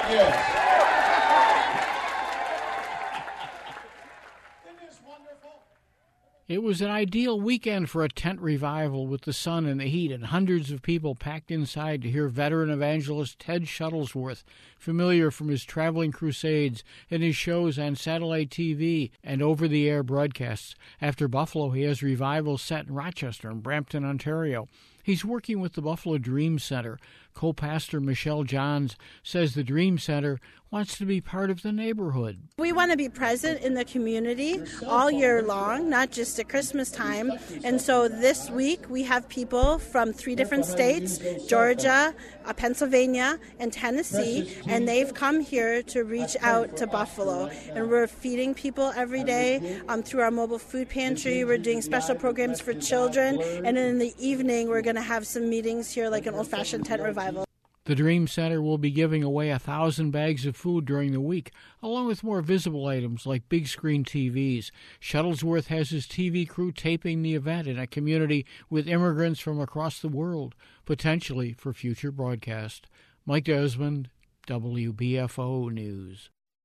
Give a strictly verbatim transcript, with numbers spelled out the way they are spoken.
Yes. It was an ideal weekend for a tent revival with the sun and the heat and hundreds of people packed inside to hear veteran evangelist Ted Shuttlesworth, familiar from his traveling crusades and his shows on satellite T V and over-the-air broadcasts. After Buffalo, he has revivals set in Rochester and Brampton, Ontario. He's working with the Buffalo Dream Center. Co-pastor Michelle Johns says the Dream Center wants to be part of the neighborhood. We want to be present in the community all year long, not just at Christmas time. And so this week we have people from three different states, Georgia, uh, Pennsylvania, and Tennessee, and they've come here to reach out to Buffalo. And we're feeding people every day um, through our mobile food pantry. We're doing special programs for children. And then in the evening we're going to have some meetings here like an old-fashioned tent revival. The Dream Center will be giving away a thousand bags of food during the week, along with more visible items like big screen T Vs. Shuttlesworth has his T V crew taping the event in a community with immigrants from across the world, potentially for future broadcast. Mike Desmond, W B F O News.